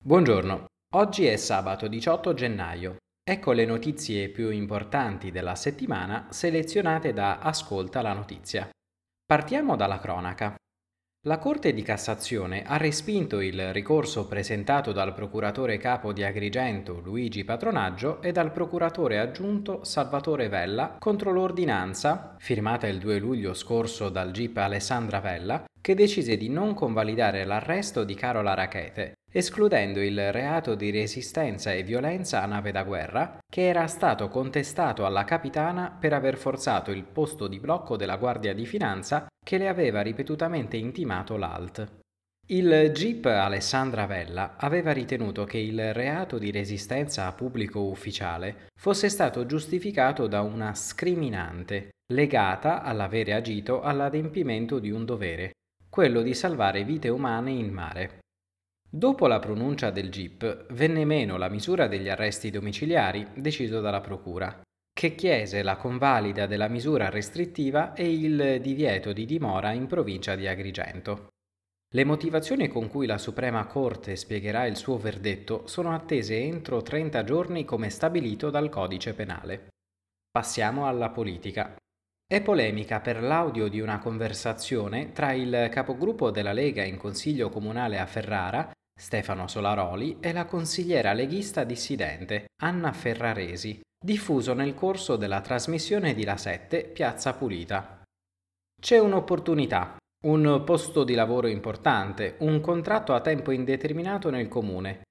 Buongiorno, oggi è sabato 18 gennaio. Ecco le notizie più importanti della settimana selezionate da Ascolta la notizia. Partiamo dalla cronaca. La Corte di Cassazione ha respinto il ricorso presentato dal procuratore capo di Agrigento Luigi Patronaggio e dal procuratore aggiunto Salvatore Vella contro l'ordinanza, firmata il 2 luglio scorso dal GIP Alessandra Vella, che decise di non convalidare l'arresto di Carola Rackete, escludendo il reato di resistenza e violenza a nave da guerra, che era stato contestato alla capitana per aver forzato il posto di blocco della Guardia di Finanza che le aveva ripetutamente intimato l'ALT. Il GIP Alessandra Vella aveva ritenuto che il reato di resistenza a pubblico ufficiale fosse stato giustificato da una scriminante legata all'avere agito all'adempimento di un dovere, quello di salvare vite umane in mare. Dopo la pronuncia del GIP venne meno la misura degli arresti domiciliari deciso dalla Procura, che chiese la convalida della misura restrittiva e il divieto di dimora in provincia di Agrigento. Le motivazioni con cui la Suprema Corte spiegherà il suo verdetto sono attese entro 30 giorni come stabilito dal Codice Penale. Passiamo alla politica. È polemica per l'audio di una conversazione tra il capogruppo della Lega in Consiglio Comunale a Ferrara, Stefano Solaroli, e la consigliera leghista dissidente, Anna Ferraresi, diffuso nel corso della trasmissione di La 7 Piazza Pulita. C'è un'opportunità, un posto di lavoro importante, un contratto a tempo indeterminato nel comune,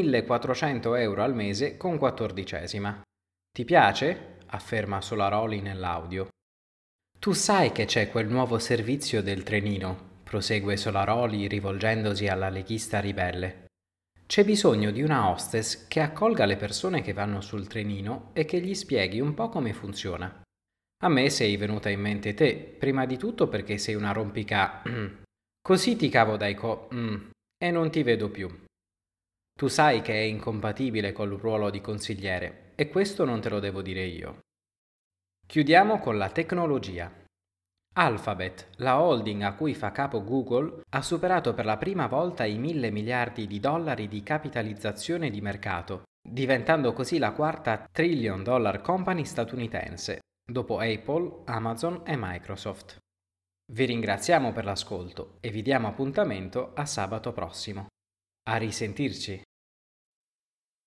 1.400 euro al mese con 14esima. Ti piace? Afferma Solaroli nell'audio. Tu sai che c'è quel nuovo servizio del trenino, prosegue Solaroli rivolgendosi alla leghista ribelle. C'è bisogno di una hostess che accolga le persone che vanno sul trenino e che gli spieghi un po' come funziona. A me sei venuta in mente te, prima di tutto perché sei una Così ti cavo dai e non ti vedo più. Tu sai che è incompatibile col ruolo di consigliere e questo non te lo devo dire io. Chiudiamo con la tecnologia. Alphabet, la holding a cui fa capo Google, ha superato per la prima volta i 1.000 miliardi di dollari di capitalizzazione di mercato, diventando così la quarta trillion dollar company statunitense, dopo Apple, Amazon e Microsoft. Vi ringraziamo per l'ascolto e vi diamo appuntamento a sabato prossimo. A risentirci!